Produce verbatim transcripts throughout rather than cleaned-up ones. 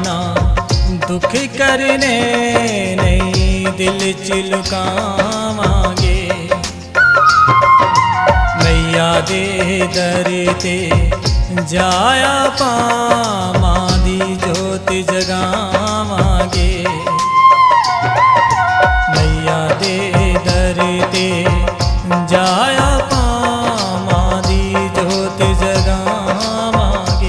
जाना दुख करने नहीं दिल च लुकावांगे। मैया दे दर ते जाया पावां दी जोत जगावांगे। मैया दे दर ते जाया पावां दी जोत जगावांगे।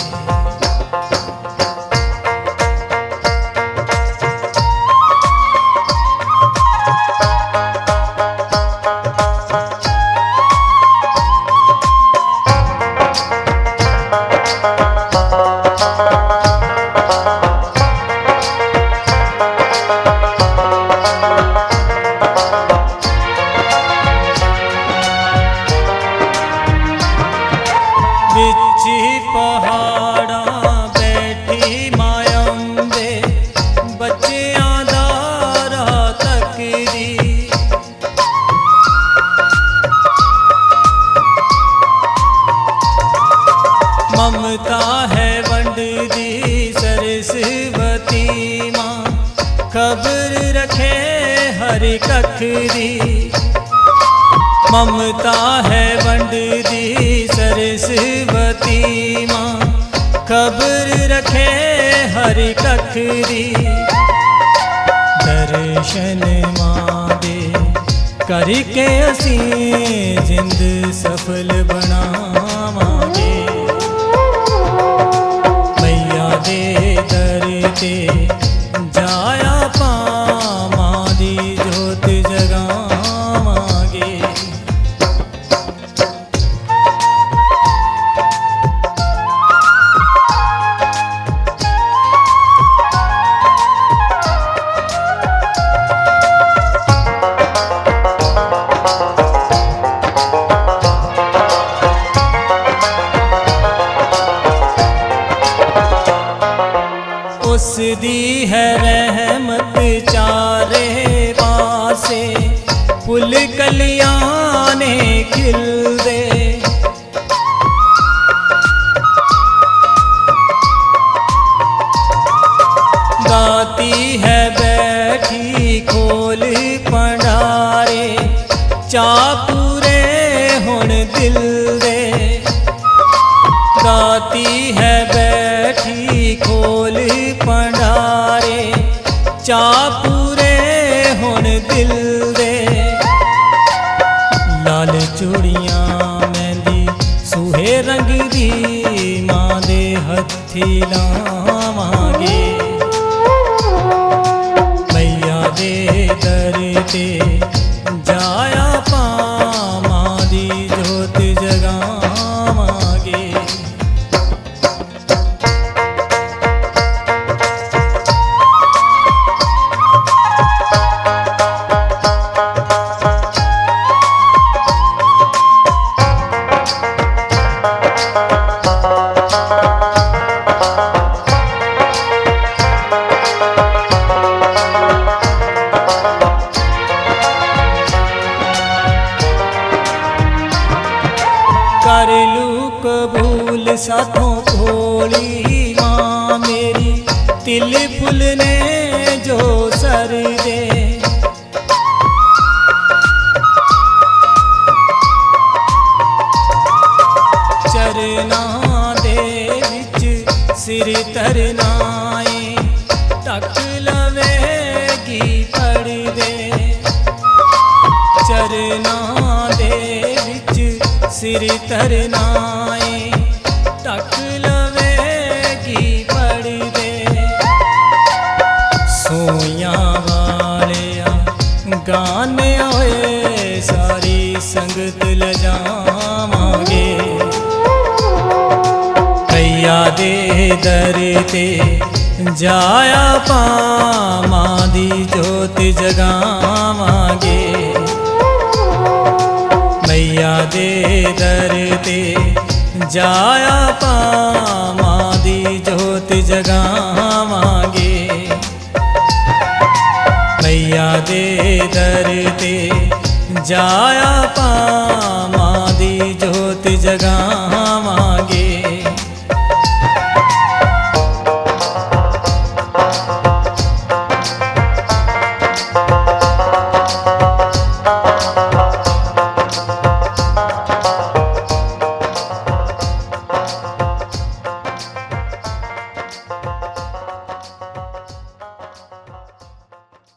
पहाड़ा बैठी मायंबे बच्चियां दा राह तकदी। ममता है वंडदी सरस्वती मां खबर रखे हर कख दी। ममता है वंडदी सरस्वती मां खबर रखे हर कख दी। दर्शन मां दे करके असीं जिंद सफल बनावांगे। मैया दे दर ते जाया पावां दी जोत जगावांगे। उस दी है रहमत चारे पासे फुल कलियां ने खिलदे। गाती है बैठी खोल भंडारे चा पूरे हुण दिल दे। गाती है बैठी खोल भंडारे चा पूरे हुण दिल दे। लाल चूड़ियां मेहंदी सूहे रंग दी मां दे हत्थी लावांगे। मैया दे दर ते जाया पावां दी जोत जगावांगे। कर लू कबूल साथों भोली मां मेरी तिल फुल ने जो सर दे। चरना दे विच सिर तरनाए तक लवेगी पड़ दे। चरना दे विच सिर तरनाए तक लवेगी पड़ दे। सोया वालिया गाने होए सारी संगत लजावांगे। मैया दे दर ते जाया पावां दी जोत जगावांगे। मैया दे दर ते जाया पावां दी जोत जगावांगे। मैया दे दर ते जाया पावां दी जोत जगावांगे।